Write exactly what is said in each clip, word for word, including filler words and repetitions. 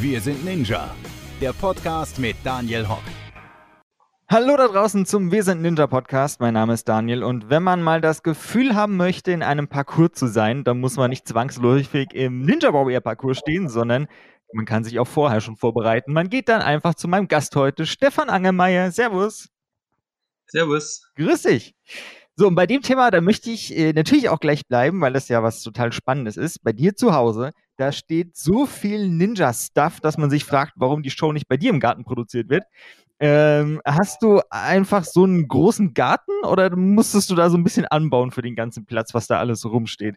Wir sind Ninja, der Podcast mit Daniel Hock. Hallo da draußen zum Wir sind Ninja Podcast. Mein Name ist Daniel und wenn man mal das Gefühl haben möchte, in einem Parcours zu sein, dann muss man nicht zwangsläufig im Ninja Warrior Parcours stehen, sondern man kann sich auch vorher schon vorbereiten. Man geht dann einfach zu meinem Gast heute, Stefan Angermeier. Servus. Servus. Grüß dich. So, und bei dem Thema, da möchte ich äh, natürlich auch gleich bleiben, weil das ja was total Spannendes ist. Bei dir zu Hause, da steht so viel Ninja-Stuff, dass man sich fragt, warum die Show nicht bei dir im Garten produziert wird. Ähm, hast du einfach so einen großen Garten oder musstest du da so ein bisschen anbauen für den ganzen Platz, was da alles so rumsteht?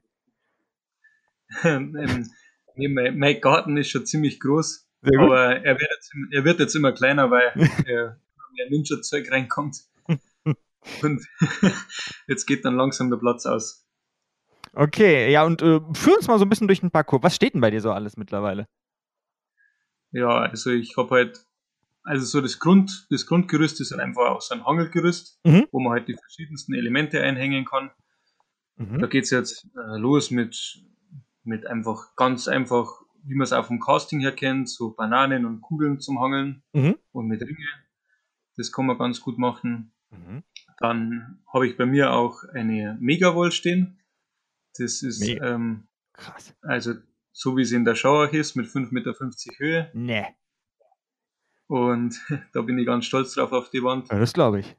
ähm, nee, mein, mein Garten ist schon ziemlich groß, Sehr gut. aber er wird, jetzt, er wird jetzt immer kleiner, weil äh, mehr Ninja-Zeug reinkommt. Und jetzt geht dann langsam der Platz aus. Okay, ja, und äh, führ uns mal so ein bisschen durch den Parcours. Was steht denn bei dir so alles mittlerweile? Ja, also ich habe halt, also so das Grund, das Grundgerüst ist halt einfach auch so ein Hangelgerüst, Mhm. wo man halt die verschiedensten Elemente einhängen kann. Mhm. Da geht's jetzt äh, los mit, mit einfach ganz einfach, wie man es auch vom Casting her kennt, so Bananen und Kugeln zum Hangeln Mhm. und mit Ringe. Das kann man ganz gut machen. Mhm. Dann habe ich bei mir auch eine Megawall stehen. Das ist Mega. ähm, Krass. also so wie sie in der Show auch ist, mit fünf Meter fünfzig Höhe. Nee, Und da bin ich ganz stolz drauf auf die Wand. ja, das glaube ich.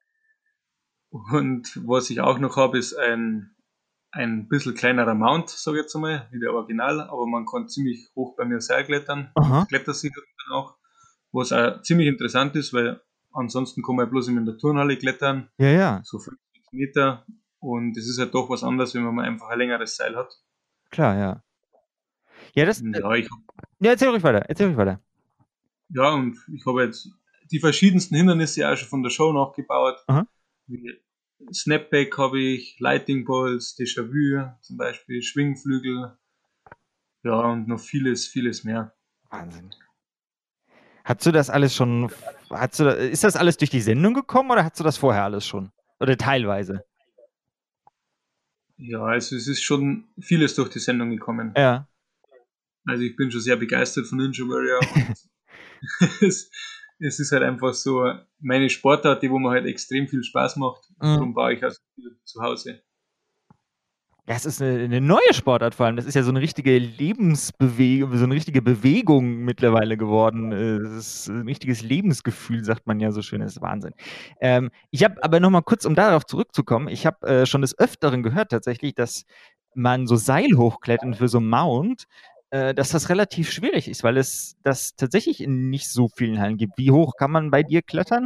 Und was ich auch noch habe, ist ein, ein bisschen kleinerer Mount, sage ich jetzt einmal, wie der Original, aber man kann ziemlich hoch bei mir Seil klettern. Aha. Ich kletter sicher dann auch, was auch ziemlich interessant ist, weil ansonsten kann man ja bloß in der Turnhalle klettern, Ja, ja, so fünf Meter. Und es ist halt doch was anderes, wenn man mal einfach ein längeres Seil hat. klar, ja. Ja, das. Äh, Ja, ich hab, ja, erzähl ruhig weiter, erzähl ruhig weiter. ja, und ich habe jetzt die verschiedensten Hindernisse auch schon von der Show nachgebaut. Aha. Wie Snapback habe ich, Lightning Balls, Déjà-vu zum Beispiel, Schwingflügel, ja, und noch vieles, vieles mehr. Wahnsinn. Hast du das alles schon, hast du, ist das alles durch die Sendung gekommen oder hast du das vorher alles schon? Oder teilweise? Ja, also es ist schon vieles durch die Sendung gekommen. Ja. Also ich bin schon sehr begeistert von Ninja Warrior und es, es ist halt einfach so meine Sportart, die wo mir halt extrem viel Spaß macht. Mhm. Darum baue ich also viel zu Hause. Ja, es ist eine, eine neue Sportart vor allem. Das ist ja so eine richtige Lebensbewegung, so eine richtige Bewegung mittlerweile geworden. Äh, Es ist ein richtiges Lebensgefühl, sagt man ja so schön. Das ist Wahnsinn. Ähm, ich habe aber noch mal kurz, um darauf zurückzukommen, ich habe äh, schon des Öfteren gehört tatsächlich, dass man so Seil hochklettern für so einen Mount, äh, dass das relativ schwierig ist, weil es das tatsächlich in nicht so vielen Hallen gibt. Wie hoch kann man bei dir klettern?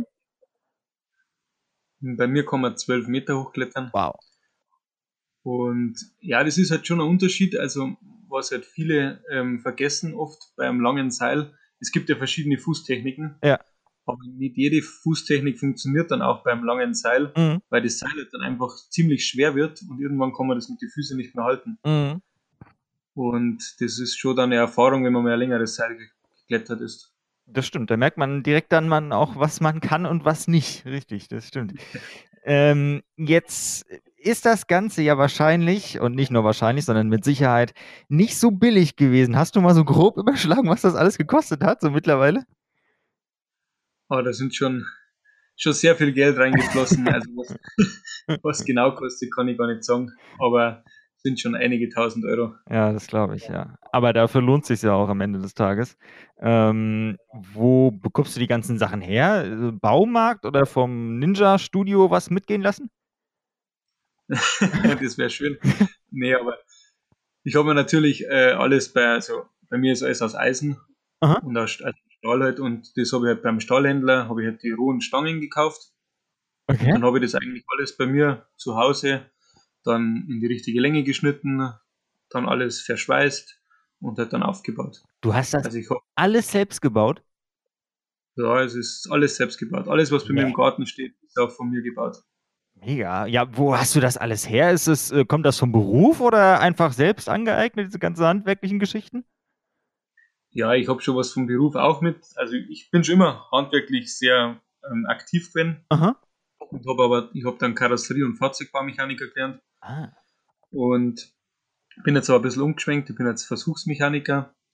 Bei mir kann man zwölf Meter hochklettern. Wow. Und ja, das ist halt schon ein Unterschied. Also, was halt viele ähm, vergessen oft beim langen Seil, es gibt ja verschiedene Fußtechniken, Ja. aber nicht jede Fußtechnik funktioniert dann auch beim langen Seil, Mhm. weil das Seil halt dann einfach ziemlich schwer wird und irgendwann kann man das mit den Füßen nicht mehr halten. Mhm. Und das ist schon dann eine Erfahrung, wenn man mal ein längeres Seil geklettert ist. Das stimmt, da merkt man direkt dann man auch, was man kann und was nicht. Richtig, das stimmt. Ähm, jetzt ist das Ganze ja wahrscheinlich, und nicht nur wahrscheinlich, sondern mit Sicherheit nicht so billig gewesen. Hast du mal so grob überschlagen, was das alles gekostet hat, so mittlerweile? Aber da sind schon, schon sehr viel Geld reingeflossen. Also was, was genau kostet, kann ich gar nicht sagen. Aber sind schon einige tausend Euro. Ja, das glaube ich, ja. Aber dafür lohnt sich ja auch am Ende des Tages. Ähm, wo bekommst du die ganzen Sachen her? Äh, Baumarkt oder vom Ninja-Studio was mitgehen lassen? Das wäre schön. Nee, aber ich habe mir natürlich äh, alles bei, also bei mir ist alles aus Eisen Aha. und aus also Stahl halt und das habe ich halt beim Stahlhändler, habe ich halt die rohen Stangen gekauft. Okay. Dann habe ich das eigentlich alles bei mir zu Hause dann in die richtige Länge geschnitten, dann alles verschweißt und halt dann aufgebaut. Du hast das Also ich habe, alles selbst gebaut? ja, es ist alles selbst gebaut. Alles, was bei mir Nee. im Garten steht, ist auch von mir gebaut. Mega. Ja, wo hast du das alles her? Ist es, äh, kommt das vom Beruf oder einfach selbst angeeignet, diese ganzen handwerklichen Geschichten? Ja, ich habe schon was vom Beruf auch mit. Also ich bin schon immer handwerklich sehr ähm, aktiv gewesen. Aha. Und habe aber, ich habe dann Karosserie- und Fahrzeugbaumechaniker gelernt Ah. und bin jetzt aber ein bisschen umgeschwenkt. Ich bin jetzt Versuchsmechaniker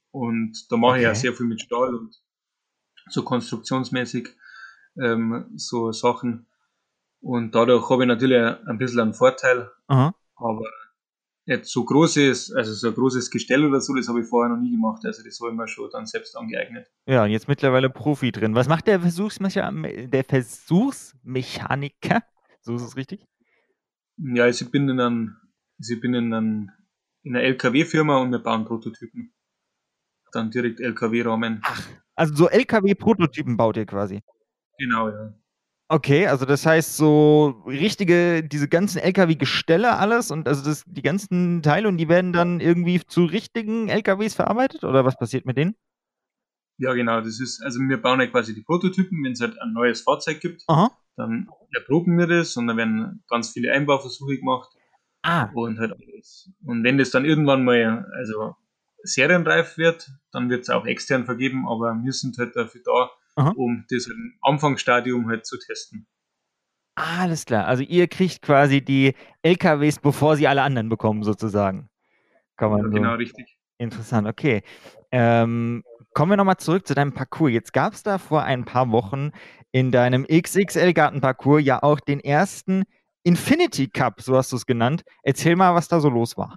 Und da mache ich Okay. auch sehr viel mit Stahl und so konstruktionsmäßig ähm, so Sachen. Und dadurch habe ich natürlich ein bisschen einen Vorteil, Aha. aber jetzt so großes, also so ein großes Gestell oder so, das habe ich vorher noch nie gemacht. Also das habe ich mir schon dann selbst angeeignet. Ja, und jetzt mittlerweile Profi drin. Was macht der Versuchsmecha der Versuchsmechaniker? So ist es richtig? Ja, also ich bin in einem, also ich bin in einem, in einer L K W-Firma und wir bauen Prototypen. Dann direkt L K W-Rahmen. Ach, also so L K W-Prototypen baut ihr quasi. Genau, ja. Okay, also das heißt so richtige, diese ganzen L K W-Gestelle alles und also das, die ganzen Teile und die werden dann irgendwie zu richtigen L K Ws verarbeitet oder was passiert mit denen? Ja, genau, das ist, also wir bauen ja quasi die Prototypen, wenn es halt ein neues Fahrzeug gibt, Aha. dann erproben wir das und dann werden ganz viele Einbauversuche gemacht Ah, und halt alles. Und wenn das dann irgendwann mal, also serienreif wird, dann wird es auch extern vergeben, aber wir sind halt dafür da, aha. um das im Anfangsstadium halt zu testen. Alles klar. Also ihr kriegt quasi die L K Ws, bevor sie alle anderen bekommen, sozusagen. Kann Ja, man so. genau, richtig. Interessant, okay. Ähm, kommen wir nochmal zurück zu deinem Parcours. Jetzt gab es da vor ein paar Wochen in deinem X X L-Gartenparcours ja auch den ersten Infinity Cup, so hast du es genannt. Erzähl mal, was da so los war.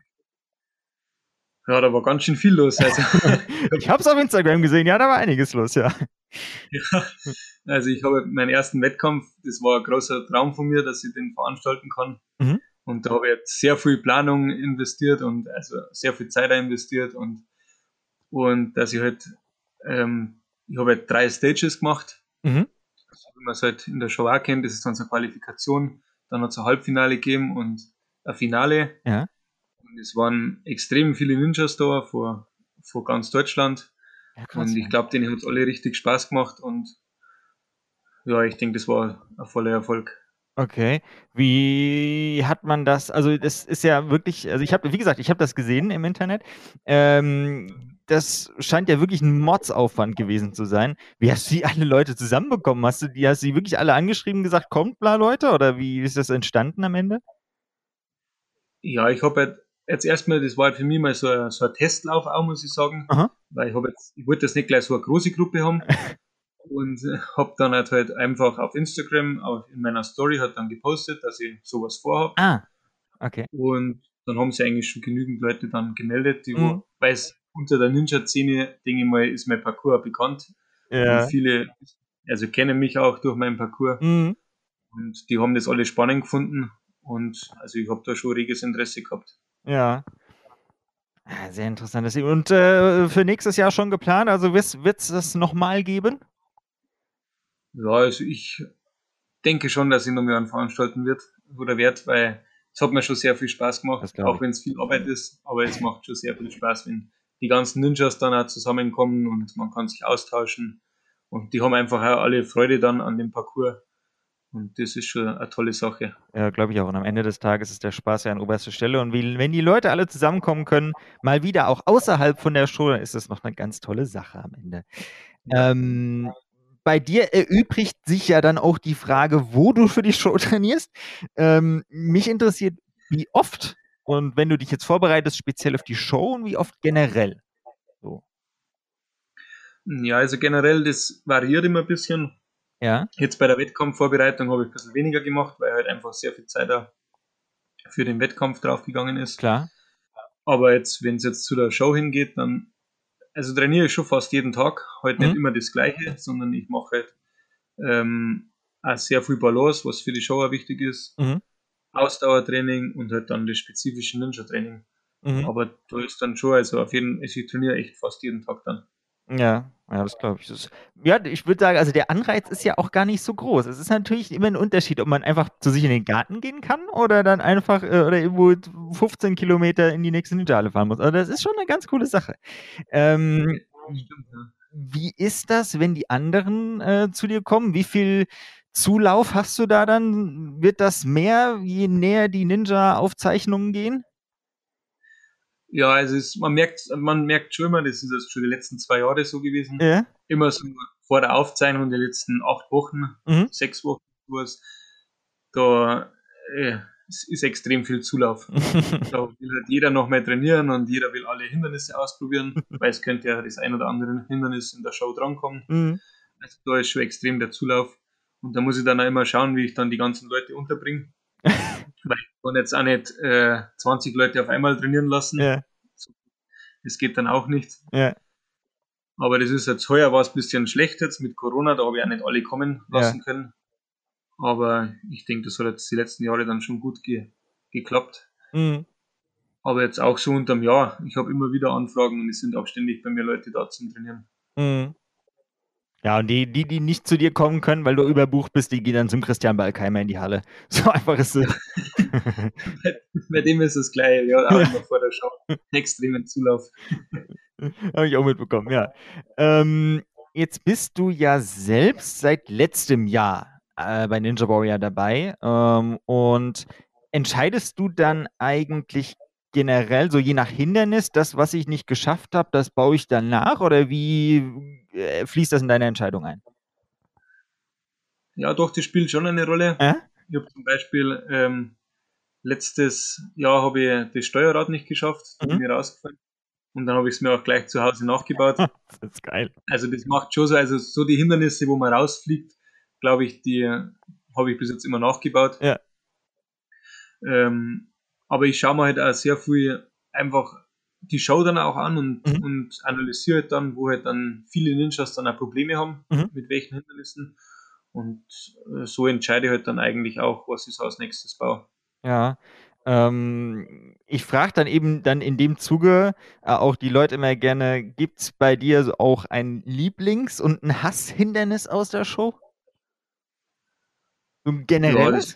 Ja, da war ganz schön viel los. Also, Ich habe es auf Instagram gesehen, ja, da war einiges los, ja. ja, also ich habe meinen ersten Wettkampf, das war ein großer Traum von mir, dass ich den veranstalten kann. Mhm. Und da habe ich jetzt sehr viel Planung investiert und also sehr viel Zeit investiert und, und dass ich halt, ähm, ich habe halt drei Stages gemacht, Mhm. so wie man es halt in der Show auch kennt, das ist dann so eine Qualifikation, dann hat es ein Halbfinale gegeben und ein Finale. Ja. Und es waren extrem viele Ninjas da vor, vor ganz Deutschland. Ja, krass. Und ich glaube, denen hat es alle richtig Spaß gemacht und ja, ich denke, das war ein voller Erfolg. Okay. Wie hat man das, also das ist ja wirklich, also ich habe, wie gesagt, ich habe das gesehen im Internet. Ähm, das scheint ja wirklich ein Mordsaufwand gewesen zu sein. Wie hast du die alle Leute zusammenbekommen? Hast du die, hast du die wirklich alle angeschrieben, gesagt, kommt bla Leute? Oder wie ist das entstanden am Ende? Ja, ich habe halt jetzt erstmal, das war halt für mich mal so ein, so ein Testlauf auch, muss ich sagen, Aha. weil ich habe jetzt, ich wollte jetzt nicht gleich so eine große Gruppe haben und äh, habe dann halt, halt einfach auf Instagram, auf, in meiner Story halt dann gepostet, dass ich sowas vorhabe Ah, okay. und dann haben sich eigentlich schon genügend Leute dann gemeldet, die Mhm. wo, weil es unter der Ninja-Szene, denke ich mal, ist mein Parcours auch bekannt und Ja. viele, also kennen mich auch durch meinen Parcours Mhm. und die haben das alle spannend gefunden und also ich habe da schon reges Interesse gehabt. Ja. Ah, sehr interessant. Das- Und äh, für nächstes Jahr schon geplant? Also wird es das nochmal geben? Ja, also ich denke schon, dass ich noch mehr veranstalten wird oder werde, weil es hat mir schon sehr viel Spaß gemacht, Das glaube auch ich. wenn es viel Arbeit ist, aber es macht schon sehr viel Spaß, wenn die ganzen Ninjas dann auch zusammenkommen und man kann sich austauschen und die haben einfach auch alle Freude dann an dem Parcours und das ist schon eine tolle Sache. Ja, glaube ich auch. Und am Ende des Tages ist der Spaß ja an oberster Stelle. Und wie, wenn die Leute alle zusammenkommen können, mal wieder auch außerhalb von der Show, dann ist das noch eine ganz tolle Sache am Ende. Ja. Ähm, bei dir erübrigt sich ja dann auch die Frage, wo du für die Show trainierst. Ähm, mich interessiert, wie oft und wenn du dich jetzt vorbereitest, speziell auf die Show und wie oft generell. So. Ja, also generell, das variiert immer ein bisschen. Ja, Jetzt bei der Wettkampfvorbereitung habe ich ein bisschen weniger gemacht, weil halt einfach sehr viel Zeit da für den Wettkampf draufgegangen ist. klar. Aber jetzt, wenn es jetzt zu der Show hingeht, dann also trainiere ich schon fast jeden Tag, halt nicht Mhm. immer das Gleiche, sondern ich mache halt ähm, auch sehr viel Balance, was für die Show auch wichtig ist, Mhm. Ausdauertraining und halt dann das spezifische Ninja-Training. Mhm. Aber da ist dann schon, also auf jeden Fall, ich trainiere echt fast jeden Tag dann. Ja, ja, das glaube ich. Das, ja, ich würde sagen, also der Anreiz ist ja auch gar nicht so groß. Es ist natürlich immer ein Unterschied, ob man einfach zu sich in den Garten gehen kann oder dann einfach äh, oder irgendwo fünfzehn Kilometer in die nächste Ninja-Halle fahren muss. Also das ist schon eine ganz coole Sache. Ähm, Stimmt, ja. wie ist das, wenn die anderen äh, zu dir kommen? Wie viel Zulauf hast du da dann? Wird das mehr, je näher die Ninja-Aufzeichnungen gehen? Ja, also es, man merkt, man merkt schon immer, das ist jetzt schon die letzten zwei Jahre so gewesen, Ja. immer so vor der Aufzeichnung der letzten acht Wochen, Mhm. sechs Wochen, sowas, da äh, es ist extrem viel Zulauf. Da will halt jeder noch mehr trainieren und jeder will alle Hindernisse ausprobieren, weil es könnte ja das ein oder andere Hindernis in der Show drankommen. Mhm. Also da ist schon extrem der Zulauf. Und da muss ich dann auch immer schauen, wie ich dann die ganzen Leute unterbringe. Weil ich kann jetzt auch nicht äh, zwanzig Leute auf einmal trainieren lassen. Ja, Das geht dann auch nicht. ja, Aber das ist jetzt heuer war es ein bisschen schlecht jetzt mit Corona, da habe ich auch nicht alle kommen lassen ja. können. Aber ich denke, das hat jetzt die letzten Jahre dann schon gut ge geklappt. Mhm. Aber jetzt auch so unterm Jahr. Ich habe immer wieder Anfragen und es sind auch ständig bei mir Leute da zum Trainieren. Mhm. Ja, und die, die, die nicht zu dir kommen können, weil du überbucht bist, die gehen dann zum Christian Balkheimer in die Halle. So einfach ist es. bei, bei dem ist es gleich, ja, auch immer vor der Show. Extremen Zulauf. Habe ich auch mitbekommen, ja. Ähm, jetzt bist du ja selbst seit letztem Jahr äh, bei Ninja Warrior dabei. Ähm, und entscheidest du dann eigentlich generell, so je nach Hindernis, das, was ich nicht geschafft habe, das baue ich dann nach? Oder wie äh, fließt das in deine Entscheidung ein? Ja, doch, das spielt schon eine Rolle. Äh? Ich habe zum Beispiel ähm, letztes Jahr habe ich das Steuerrad nicht geschafft, da bin Mhm. ich rausgefallen. Und dann habe ich es mir auch gleich zu Hause nachgebaut. Das ist geil. Also das macht schon so, also so die Hindernisse, wo man rausfliegt, glaube ich, die habe ich bis jetzt immer nachgebaut. Ja. Ähm, aber ich schaue mir halt auch sehr viel einfach die Show dann auch an und, Mhm. und analysiere halt dann, wo halt dann viele Ninjas dann auch Probleme haben, Mhm. mit welchen Hindernissen. Und äh, so entscheide ich halt dann eigentlich auch, was ich so als nächstes baue. Ja. Ähm, ich frage dann eben dann in dem Zuge äh, auch die Leute immer gerne, gibt es bei dir so auch ein Lieblings- und ein Hasshindernis aus der Show? So ein Ja, generelles? das,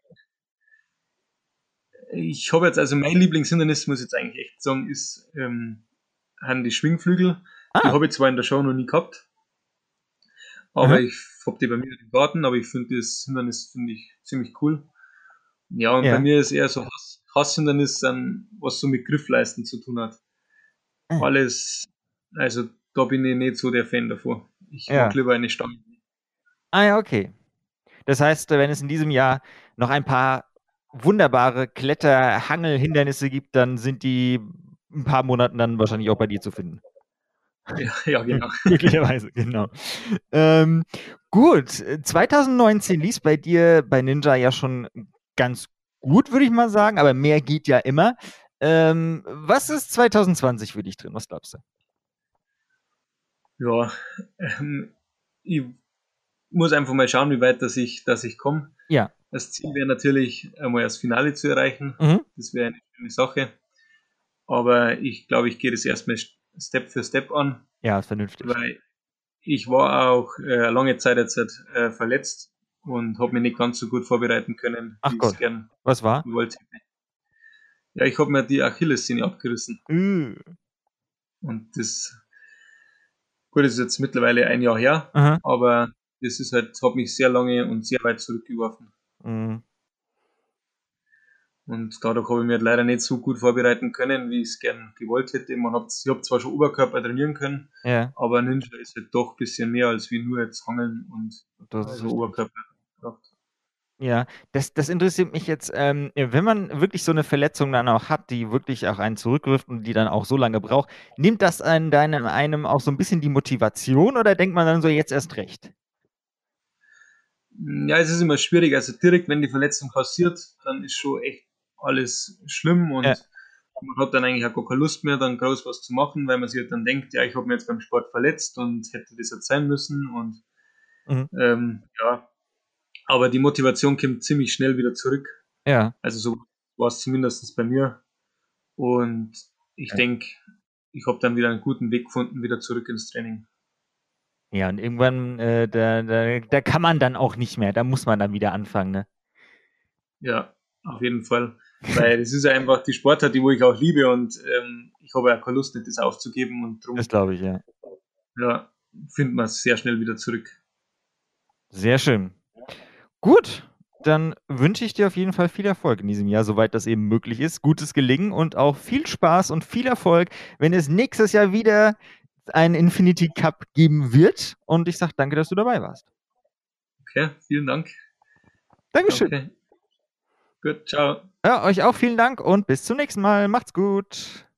ich habe jetzt, also mein Lieblingshindernis, muss ich jetzt eigentlich echt sagen, ist ähm, haben die Schwingflügel. Die Ah, habe ich zwar in der Show noch nie gehabt, aber aha. ich habe die bei mir im Garten, aber ich finde das Hindernis finde ich ziemlich cool. Ja, und bei Ja. mir ist eher so Hass, Hasshindernis, dann, was so mit Griffleisten zu tun hat. Ah, Alles, also da bin ich nicht so der Fan davor. Ich mag ja. lieber eine Stange. Ah ja, okay. Das heißt, wenn es in diesem Jahr noch ein paar wunderbare Kletter-Hangel-Hindernisse gibt, dann sind die in ein paar Monaten dann wahrscheinlich auch bei dir zu finden. Ja, ja, genau. Möglicherweise, genau. Ähm, gut, zwanzig neunzehn lief bei dir bei Ninja ja schon ganz gut, würde ich mal sagen, aber mehr geht ja immer. Ähm, was ist zwanzig zwanzig für dich drin? Was glaubst du? Ja, ähm, ich muss einfach mal schauen, wie weit dass ich, dass ich komme. Ja. Das Ziel wäre natürlich, einmal das Finale zu erreichen. Mhm. Das wäre eine schöne Sache. Aber ich glaube, ich gehe das erstmal Step für Step an, Ja, ist vernünftig. weil ich war auch äh, lange Zeit jetzt äh, verletzt und habe mich nicht ganz so gut vorbereiten können, Ach wie ich es Gott, gern was war? wollte. Ja, ich habe mir die Achillessehne abgerissen. Äh. Und das, gut, das ist jetzt mittlerweile ein Jahr her, Aha. aber das ist halt, hat mich sehr lange und sehr weit zurückgeworfen. Mhm. Und dadurch habe ich mich halt leider nicht so gut vorbereiten können, wie ich es gern gewollt hätte. Man hat, ich habe zwar schon Oberkörper trainieren können, Ja, aber Ninja ist halt doch ein bisschen mehr als wie nur jetzt Hangeln und das ist also richtig. Oberkörperkraft. Ja, das, das interessiert mich jetzt, ähm, wenn man wirklich so eine Verletzung dann auch hat, die wirklich auch einen zurückwirft und die dann auch so lange braucht, nimmt das an deinem einem auch so ein bisschen die Motivation oder denkt man dann so jetzt erst recht? Ja, es ist immer schwierig. Also direkt, wenn die Verletzung passiert, dann ist schon echt alles schlimm Ja. und man hat dann eigentlich auch gar keine Lust mehr, dann groß was zu machen, weil man sich halt dann denkt, ja, ich habe mich jetzt beim Sport verletzt und hätte das jetzt sein müssen und Mhm. ähm, ja, aber die Motivation kommt ziemlich schnell wieder zurück. Ja. Also so war es zumindest bei mir und ich Ja. denke, ich habe dann wieder einen guten Weg gefunden, wieder zurück ins Training. Ja, und irgendwann, äh, da, da, da kann man dann auch nicht mehr, da muss man dann wieder anfangen, ne? Ja, auf jeden Fall. Weil es ist ja einfach die Sportart, die wo ich auch liebe und ähm, ich habe ja keine Lust, nicht das aufzugeben und Das darum glaube ich, ja. ja, findet man es sehr schnell wieder zurück. Sehr schön. Gut, dann wünsche ich dir auf jeden Fall viel Erfolg in diesem Jahr, soweit das eben möglich ist. Gutes Gelingen und auch viel Spaß und viel Erfolg, wenn es nächstes Jahr wieder einen Infinity Cup geben wird. Und ich sage danke, dass du dabei warst. Okay, vielen Dank. Dankeschön. Danke. Gut, ciao. Ja, euch auch vielen Dank und bis zum nächsten Mal. Macht's gut.